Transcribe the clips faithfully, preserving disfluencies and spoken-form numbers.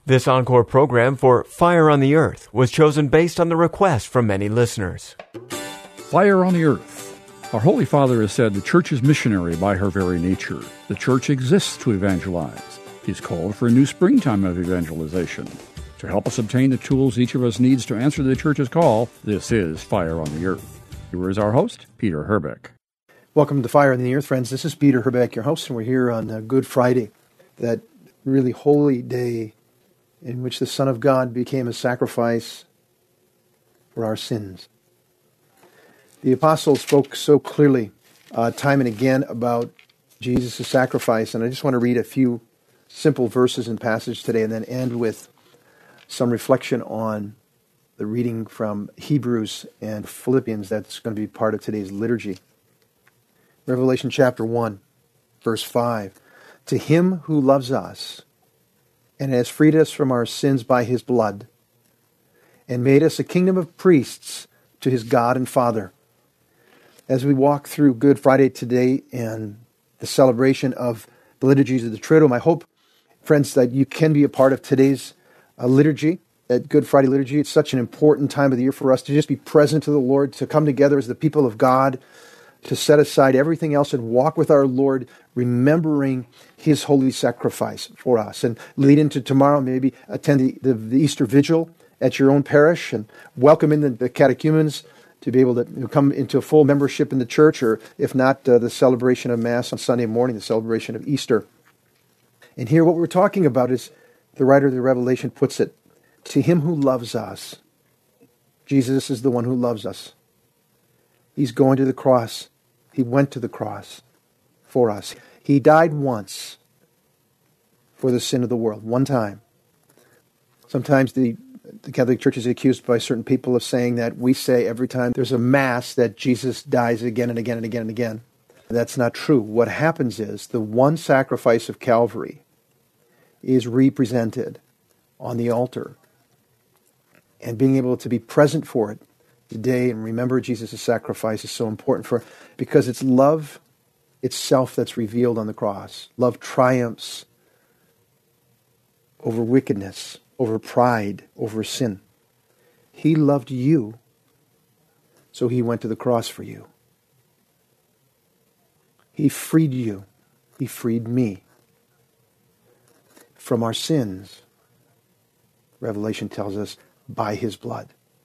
This encore program for Fire on the Earth was chosen based on the request from many listeners. Fire on the Earth. Our Holy Father has said the Church is missionary by her very nature. The Church exists to evangelize. He's called for a new springtime of evangelization. To help us obtain the tools each of us needs to answer the Church's call, this is Fire on the Earth. Here is our host, Peter Herbeck. Welcome to Fire on the Earth, friends. This is Peter Herbeck, your host, and we're here on uh, Good Friday, that really holy day in which the Son of God became a sacrifice for our sins. The apostles spoke so clearly, uh, time and again, about Jesus' sacrifice, and I just want to read a few simple verses and passages today and then end with some reflection on the reading from Hebrews and Philippians that's going to be part of today's liturgy. Revelation chapter one, verse five. To him who loves us and has freed us from our sins by his blood and made us a kingdom of priests to his God and Father. As we walk through Good Friday today and the celebration of the liturgies of the Triduum, I hope, friends, that you can be a part of today's uh, liturgy, that Good Friday liturgy. It's such an important time of the year for us to just be present to the Lord, to come together as the people of God, to set aside everything else and walk with our Lord, remembering his holy sacrifice for us. And lead into tomorrow, maybe attend the, the, the Easter Vigil at your own parish and welcome in the, the catechumens to be able to come into a full membership in the church, or if not, uh, the celebration of Mass on Sunday morning, the celebration of Easter. And here what we're talking about is, the writer of the Revelation puts it, to him who loves us. Jesus is the one who loves us. He's going to the cross. He went to the cross for us. He died once for the sin of the world, one time. Sometimes the, the Catholic Church is accused by certain people of saying that we say every time there's a Mass that Jesus dies again and again and again and again. That's not true. What happens is the one sacrifice of Calvary is represented on the altar, and being able to be present for it today and remember Jesus' sacrifice is so important, for because it's love itself that's revealed on the cross. Love triumphs over wickedness, over pride, over sin. He loved you, so he went to the cross for you. He freed you. He freed me from our sins, Revelation tells us, by his blood,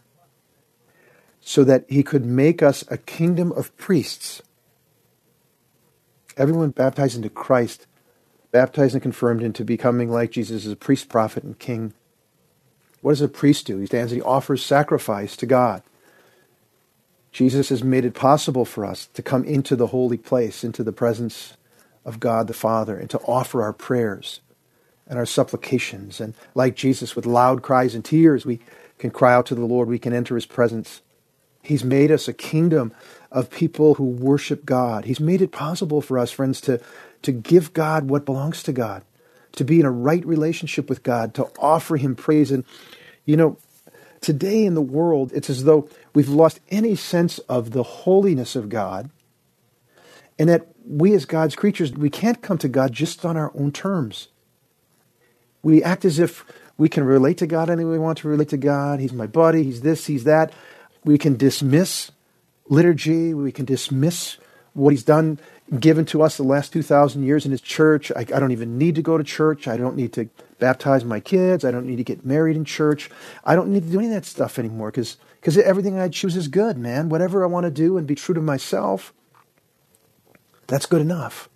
so that he could make us a kingdom of priests. Everyone baptized into Christ, baptized and confirmed into becoming like Jesus as a priest, prophet, and king. What does a priest do? He stands and he offers sacrifice to God. Jesus has made it possible for us to come into the holy place, into the presence of God the Father, and to offer our prayers and our supplications. And like Jesus, with loud cries and tears, we can cry out to the Lord. We can enter his presence. He's made us a kingdom of people who worship God. He's made it possible for us, friends, to, to give God what belongs to God, to be in a right relationship with God, to offer him praise. And, you know, today in the world, it's as though we've lost any sense of the holiness of God, and that we as God's creatures, we can't come to God just on our own terms. We act as if we can relate to God any way we want to relate to God. He's my buddy, he's this, he's that. We can dismiss liturgy. We can dismiss what he's done, given to us the last two thousand years in his church. I, I don't even need to go to church. I don't need to baptize my kids. I don't need to get married in church. I don't need to do any of that stuff anymore because because everything I choose is good, man. Whatever I want to do and be true to myself, that's good enough.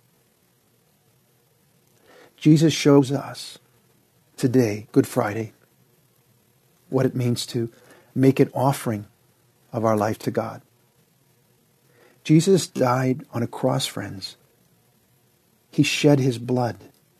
Jesus shows us today, Good Friday, what it means to make an offering of our life to God. Jesus died on a cross, friends. He shed his blood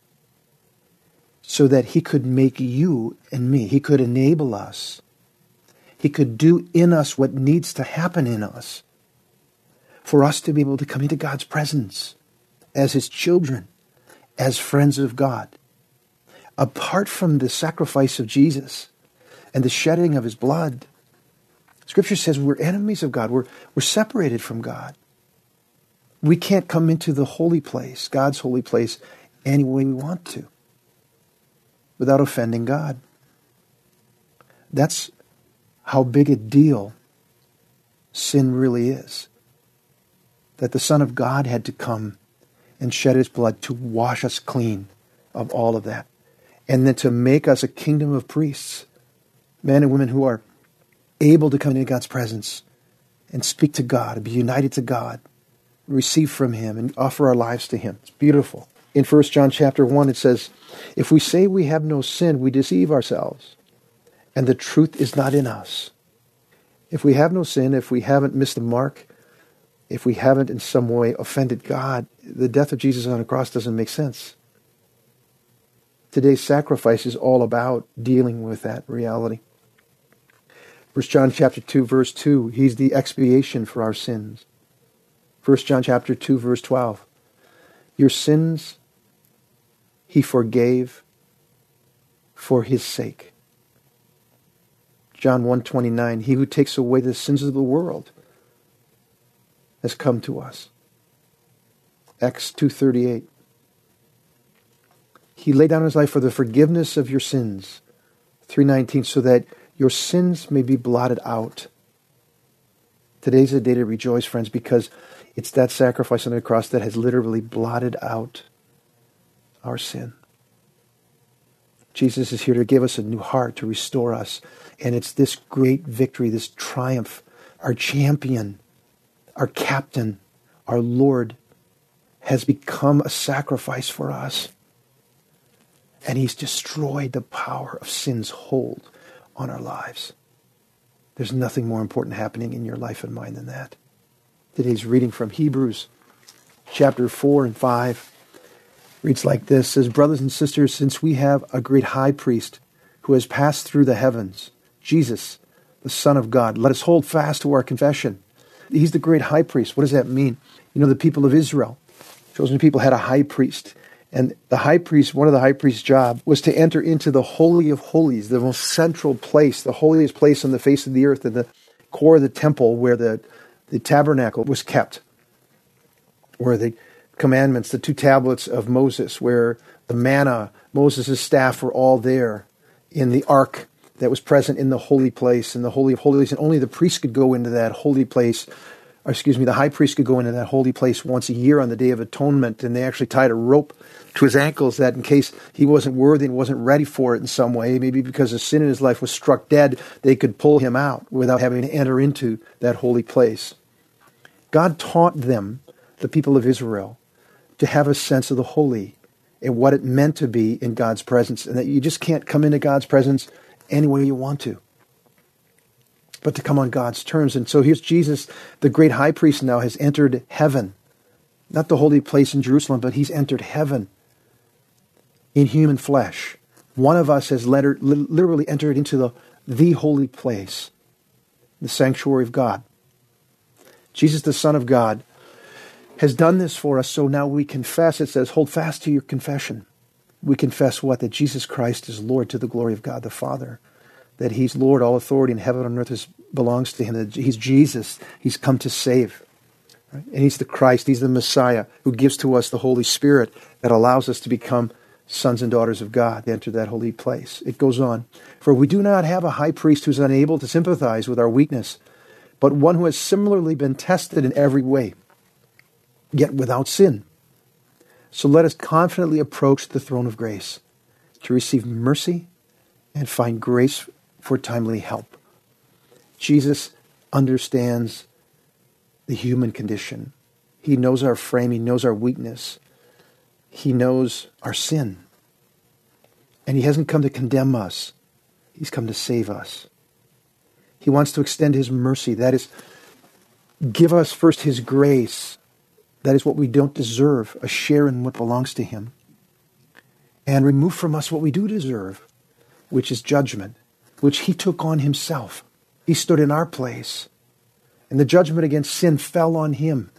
so that he could make you and me. He could enable us. He could do in us what needs to happen in us for us to be able to come into God's presence as his children, as friends of God. Apart from the sacrifice of Jesus and the shedding of his blood, Scripture says we're enemies of God. We're, we're separated from God. We can't come into the holy place, God's holy place, any way we want to. without offending God. That's how big a deal sin really is. That the Son of God had to come and shed his blood to wash us clean of all of that. And then to make us a kingdom of priests, men and women who are able to come into God's presence and speak to God, and be united to God, receive from him, and offer our lives to him. It's beautiful. In First John chapter one, it says, if we say we have no sin, we deceive ourselves, and the truth is not in us. If we have no sin, if we haven't missed the mark, if we haven't in some way offended God, the death of Jesus on the cross doesn't make sense. Today's sacrifice is all about dealing with that reality. First John chapter two, verse two, he's the expiation for our sins. First John chapter two, verse twelve, your sins he forgave for his sake. John one twenty-nine, he who takes away the sins of the world has come to us. Acts two thirty-eight, he laid down his life for the forgiveness of your sins. three nineteen, so that your sins may be blotted out. Today's a day to rejoice, friends, because it's that sacrifice on the cross that has literally blotted out our sin. Jesus is here to give us a new heart, to restore us. And it's this great victory, this triumph, our champion, our captain, our Lord, has become a sacrifice for us. And he's destroyed the power of sin's hold on our lives. There's nothing more important happening in your life and mine than that. Today's reading from Hebrews chapter four and five reads like this. It says, brothers and sisters, since we have a great high priest who has passed through the heavens, Jesus, the Son of God, let us hold fast to our confession. He's the great high priest. What does that mean? You know, the people of Israel, chosen people, had a high priest. And the high priest, one of the high priest's job was to enter into the Holy of Holies, the most central place, the holiest place on the face of the earth, in the core of the temple where the, the tabernacle was kept, where the commandments, the two tablets of Moses, where the manna, Moses' staff were all there, in the ark that was present in the holy place, in the Holy of Holies. And only the priest could go into that holy place, or excuse me, the high priest could go into that holy place once a year on the Day of Atonement, and they actually tied a rope to his ankles that in case he wasn't worthy and wasn't ready for it in some way, maybe because a sin in his life was struck dead, they could pull him out without having to enter into that holy place. God taught them, the people of Israel, to have a sense of the holy and what it meant to be in God's presence, and that you just can't come into God's presence any way you want to, but to come on God's terms. And so here's Jesus, the great high priest now, has entered heaven. Not the holy place in Jerusalem, but he's entered heaven in human flesh. One of us has lettered, literally entered into the, the holy place, the sanctuary of God. Jesus, the Son of God, has done this for us, so now we confess. It says, hold fast to your confession. We confess what? That Jesus Christ is Lord, to the glory of God the Father. That he's Lord, all authority in heaven and on earth is, belongs to him. That he's Jesus, he's come to save. Right? And he's the Christ, he's the Messiah who gives to us the Holy Spirit that allows us to become sons and daughters of God, to enter that holy place. It goes on. For we do not have a high priest who's unable to sympathize with our weakness, but one who has similarly been tested in every way, yet without sin. So let us confidently approach the throne of grace to receive mercy and find grace for timely help. Jesus understands the human condition. He knows our frame. He knows our weakness. He knows our sin. And he hasn't come to condemn us. He's come to save us. He wants to extend his mercy. That is, give us first his grace. That is what we don't deserve, a share in what belongs to him. And remove from us what we do deserve, which is judgment, which he took on himself. He stood in our place. And the judgment against sin fell on him.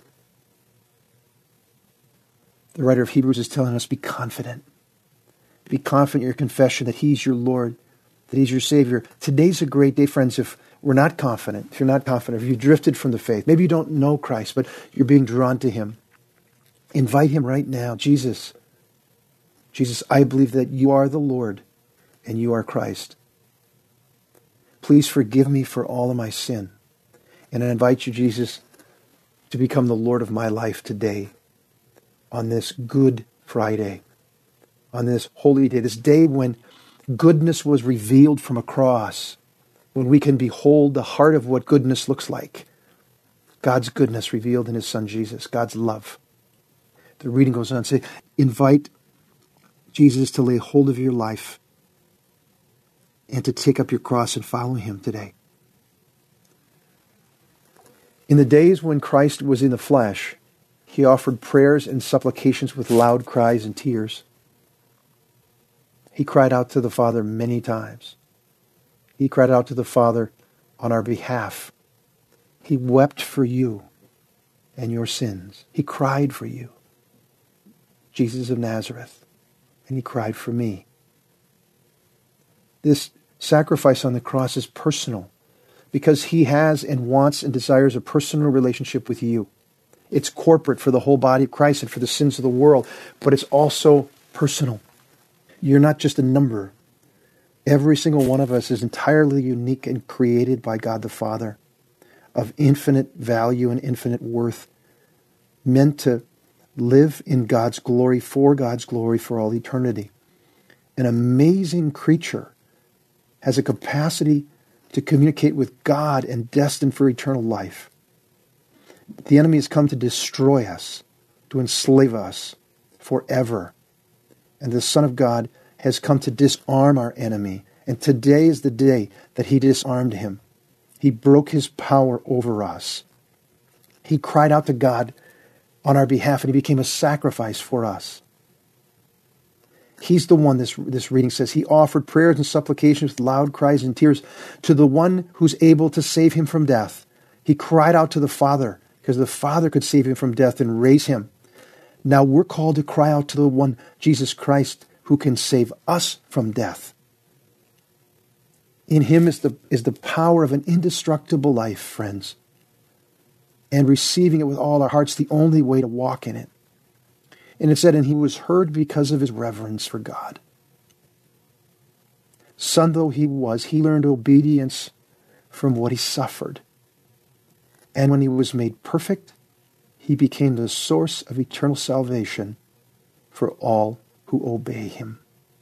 The writer of Hebrews is telling us, be confident. Be confident in your confession that he's your Lord, that he's your Savior. Today's a great day, friends, if we're not confident, if you're not confident, if you drifted from the faith, maybe you don't know Christ, but you're being drawn to him. Invite him right now. Jesus, Jesus, I believe that you are the Lord. and you are Christ. Please forgive me for all of my sin. And I invite you, Jesus, to become the Lord of my life today, on this Good Friday, on this holy day, this day when goodness was revealed from a cross, when we can behold the heart of what goodness looks like. God's goodness revealed in his Son Jesus, God's love. The reading goes on to say, invite Jesus to lay hold of your life and to take up your cross and follow him today. In the days when Christ was in the flesh, he offered prayers and supplications with loud cries and tears. He cried out to the Father many times. He cried out to the Father on our behalf. He wept for you and your sins. He cried for you, Jesus of Nazareth, and he cried for me. This sacrifice on the cross is personal because he has and wants and desires a personal relationship with you. It's corporate for the whole body of Christ and for the sins of the world, but it's also personal. You're not just a number. Every single one of us is entirely unique and created by God the Father, of infinite value and infinite worth, meant to live in God's glory, for God's glory, for all eternity. An amazing creature has a capacity to communicate with God and destined for eternal life. The enemy has come to destroy us, to enslave us forever. And the Son of God has come to disarm our enemy. And today is the day that he disarmed him. He broke his power over us. He cried out to God on our behalf, and he became a sacrifice for us. He's the one, this, this reading says, he offered prayers and supplications with loud cries and tears to the one who's able to save him from death. He cried out to the Father because the Father could save him from death and raise him. Now we're called to cry out to the one, Jesus Christ, who can save us from death. In him is the, is the power of an indestructible life, friends. And receiving it with all our hearts, the only way to walk in it. And it said, and he was heard because of his reverence for God. Son though he was, he learned obedience from what he suffered. And when he was made perfect, he became the source of eternal salvation for all who obey him.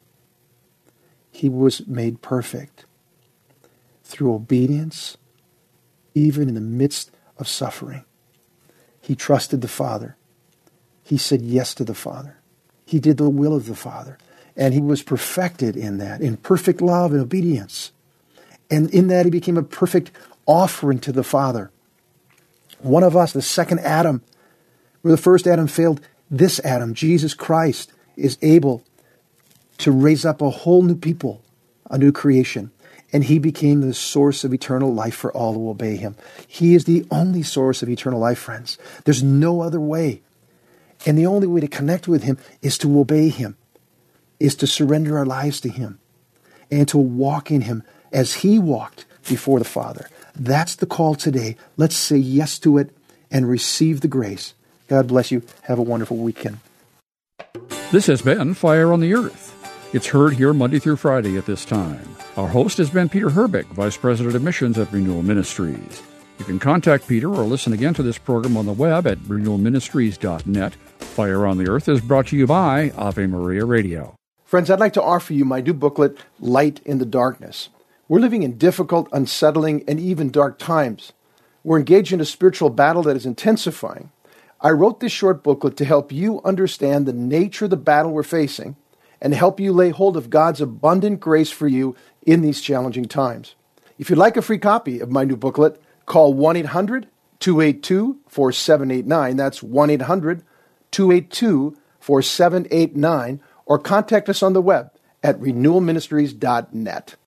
He was made perfect through obedience, even in the midst of suffering. He trusted the Father. He said yes to the Father. He did the will of the Father. And he was perfected in that, in perfect love and obedience. And in that he became a perfect offering to the Father. One of us, the second Adam, where the first Adam failed, this Adam, Jesus Christ, is able to raise up a whole new people, a new creation. And he became the source of eternal life for all who obey him. He is the only source of eternal life, friends. There's no other way. And the only way to connect with him is to obey him, is to surrender our lives to him, and to walk in him as he walked before the Father. That's the call today. Let's say yes to it and receive the grace. God bless you. Have a wonderful weekend. This has been Fire on the Earth. It's heard here Monday through Friday at this time. Our host has been Peter Herbeck, Vice President of Missions at Renewal Ministries. You can contact Peter or listen again to this program on the web at renewal ministries dot net. Fire on the Earth is brought to you by Ave Maria Radio. Friends, I'd like to offer you my new booklet, Light in the Darkness. We're living in difficult, unsettling, and even dark times. We're engaged in a spiritual battle that is intensifying. I wrote this short booklet to help you understand the nature of the battle we're facing and help you lay hold of God's abundant grace for you in these challenging times. If you'd like a free copy of my new booklet, call one eight hundred two eight two four seven eight nine. That's one eight hundred two eight two four seven eight nine. Or contact us on the web at renewal ministries dot net.